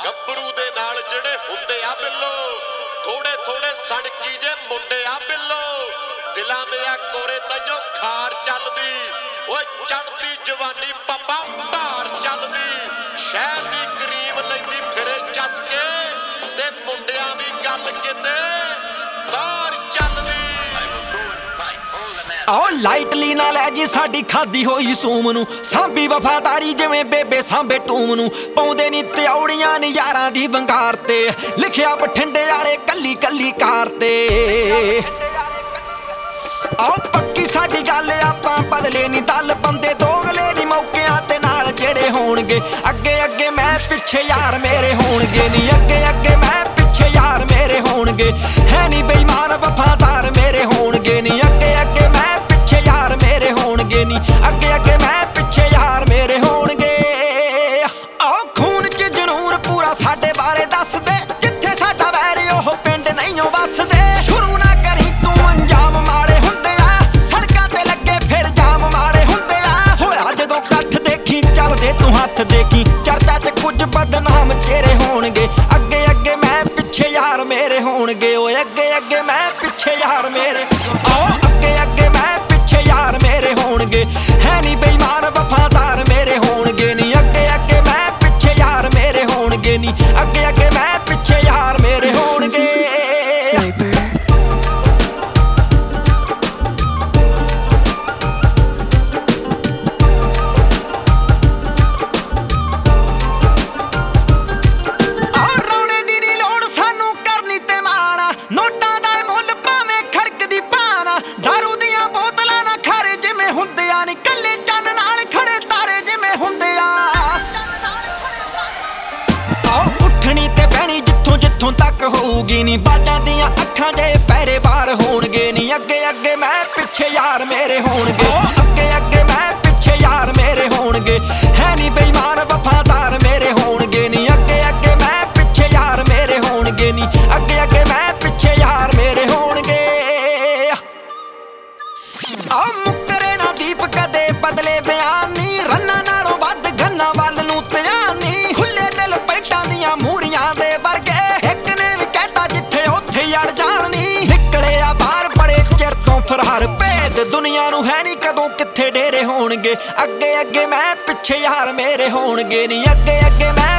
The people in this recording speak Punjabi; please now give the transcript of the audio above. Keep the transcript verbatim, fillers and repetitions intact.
ਗੱਭਰੂ ਦੇ ਨਾਲ ਜਿਹੜੇ ਹੁੰਦੇ ਆ ਬਿੱਲੋ ਥੋੜੇ ਥੋੜੇ ਸੜਕੀ ਜੇ ਮੁੰਡੇ ਆ ਬਿੱਲੋ ਦਿਲਾਂ ਦੇ ਆ ਕੋਰੇ ਤੈਨੂੰ ਖਾਰ ਚੱਲਦੀ ਓਏ ਚੜਦੀ ਜਵਾਨੀ ਪੱਪਾ ਭਾਰ ਚੱਲਦੀ ਸ਼ਹਿਰ ਦੀ ਕਰੀਮ ਲੈਂਦੀ ਫਿਰੇ ਚੱਸ ਕੇ ਤੇ ਮੁੰਡਿਆਂ ਦੀ ਗੱਲ ਕਿਤੇ ਬਾਹਰ ਚੱਲਦੀ ਆਓ ਲਾਈਟਲੀ ਨਾ ਲੈ ਜੀ ਸਾਡੀ ਖਾਦੀ ਹੋਈ ਸੂਮ ਨੂੰ ਸਾਂਭੀ ਵਫਾਦਾਰੀ ਜਿਵੇਂ ਬੇਬੇ ਸਾਂਭੇ ਟੂਮ ਨੂੰ ਪਾਉਂਦੇ ਨੀ ਤਿਉੜੀਆਂ ਨੀ ਯਾਰਾਂ ਦੀ ਵੰਗਾਰ ਤੇ ਲਿਖਿਆ ਬਠਿੰਡੇ ਵਾਲੇ ਕੱਲੀ ਕੱਲੀ ਕਾਰ ਤੇ ਆਓ ਪੱਕੀ ਸਾਡੀ ਗੱਲ ਆਪਾਂ ਬਦਲੇ ਨੀ ਦਲ ਬੰਦੇ ਦੋਗਲੇ ਨੀ ਮੌਕਿਆਂ ਤੇ ਨਾਲ ਜਿਹੜੇ ਹੋਣਗੇ ਅੱਗੇ ਅੱਗੇ ਮੈਂ ਪਿੱਛੇ ਯਾਰ ਮੇਰੇ ਹੋਣਗੇ ਨੀ ਅੱਗੇ ਅੱਗੇ ਮੈਂ ਪਿੱਛੇ ਯਾਰ ਮੇਰੇ ਹੋਣਗੇ ਹੈ ਨੀ ਬੇਈਮਾਨ ਵਫਾਦਾਰ ਮੇਰੇ ਹੋਣਗੇ ਨੀ ਅੱਗੇ ਅੱਗੇ ਮੈਂ ਪਿੱਛੇ ਯਾਰ ਮੇਰੇ ਹੋਣਗੇ ਨੀ ਅੱਗੇ ਅੱਗੇ ਮੈਂ ਪਿੱਛੇ ਯਾਰ ਮੇਰੇ ਹੋਣਗੇ ਆਓ ਖੂਨ 'ਚ ਜਨੂਨ ਪੂਰਾ ਸਾਡੇ ਬਾਰੇ ਦੱਸਦੇ ਜਿੱਥੇ ਸਾਡਾ ਵੈਰ ਉਹ ਪਿੰਡ ਨਹੀਂ ਉਹ ਵੱਸਦੇ ਸ਼ੁਰੂ ਨਾ ਕਰੀ ਤੂੰ ਅੰਜਾਮ ਮਾੜੇ ਹੁੰਦੇ ਆ ਸੜਕਾਂ ਤੇ ਲੱਗੇ ਫਿਰ ਜਾਮ ਮਾੜੇ ਹੁੰਦੇ ਆ ਹੋਇਆ ਜਦੋਂ ਇਕੱਠ ਦੇਖੀ ਚੱਲਦੇ ਤੂੰ ਹੱਥ ਦੇਖੀ ਚਰਚਾ ਤੇ ਕੁਝ ਬਦਨਾਮ ਚਿਹਰੇ ਹੋਣਗੇ ਅੱਗੇ ਅੱਗੇ ਮੈਂ ਪਿੱਛੇ ਯਾਰ ਮੇਰੇ ਹੋਣਗੇ ਓਏ ਅੱਗੇ ਅੱਗੇ ਮੈਂ ਪਿੱਛੇ ਯਾਰ ਮੇਰੇ ਆਓ ਅੱਗੇ ਅੱਗੇ ਮੈਂ ਪਿੱਛੇ ਯਾਰ ਮੇਰੇ ਹੋਣਗੇ ਹੈ ਨੀ ਬੇਈਮਾਨ ਵਫਾਦਾਰ ਮੇਰੇ ਹੋਣਗੇ ਨੀ ਅੱਗੇ ਅੱਗੇ ਮੈਂ ਪਿੱਛੇ ਯਾਰ ਮੇਰੇ ਹੋਣਗੇ ਨੀ ਅੱਗੇ ਅੱਗੇ ਮੈਂ ਪਿੱਛੇ ਯਾਰ ਮੇਰੇ ਹੋਣਗੇ ਤੱਕ ਹੋਊਗੀ ਨੀ ਬਾਜਾਂ ਦੀਆਂ ਅੱਖਾਂ ਦੇ ਪੈਰੇ ਬਾਰ ਹੋਣਗੇ ਨੀ ਅੱਗੇ ਅੱਗੇ ਮੈਂ ਪਿੱਛੇ ਯਾਰ ਮੇਰੇ ਹੋਣਗੇ ਅੱਗੇ ਅੱਗੇ ਮੈਂ ਪਿੱਛੇ ਯਾਰ ਮੇਰੇ ਹੋਣਗੇ ਹੈ ਨੀ ਬੇਈਮਾਨ ਵਫਾਦਾਰ ਮੇਰੇ ਹੋਣਗੇ ਨੀ ਅੱਗੇ ਅੱਗੇ ਮੈਂ ਪਿੱਛੇ ਯਾਰ ਮੇਰੇ ਹੋਣਗੇ ਨੀ ਅੱਗੇ ਅੱਗੇ ਮੈਂ ਪਿੱਛੇ ਯਾਰ ਮੇਰੇ ਹੋਣਗੇ ਆ ਮੁੱਕਰੇ ਨਾ ਦੀਪ ਕਦੇ ਬਦਲੇ ਬਿਆਨ ਨੀ ਰੰਨਾਂ ਨਾਲੋਂ ਵੱਧ ਗੰਨਾਂ ਵੱਲ ਨੂੰ ਧਿਆਨ ਨੀ ਖੁੱਲੇ ਦਿਲ ਪੈਟਾਂ ਦੀਆਂ ਮੂਰੀਆਂ ਦੇ ਵਰਗੇ ਯਾਰ ਜਾਣਨੀ ਨਿਕਲੇ ਆ ਬਾਹਰ ਬੜੇ ਚਿਰ ਤੋਂ ਫਰਾਰ ਭੇਦ ਦੁਨੀਆ ਨੂੰ ਹੈ ਨੀ ਕਦੋਂ ਕਿੱਥੇ ਡੇਰੇ ਹੋਣਗੇ ਅੱਗੇ ਅੱਗੇ ਮੈਂ ਪਿੱਛੇ ਯਾਰ ਮੇਰੇ ਹੋਣਗੇ ਨੀ ਅੱਗੇ ਅੱਗੇ ਮੈਂ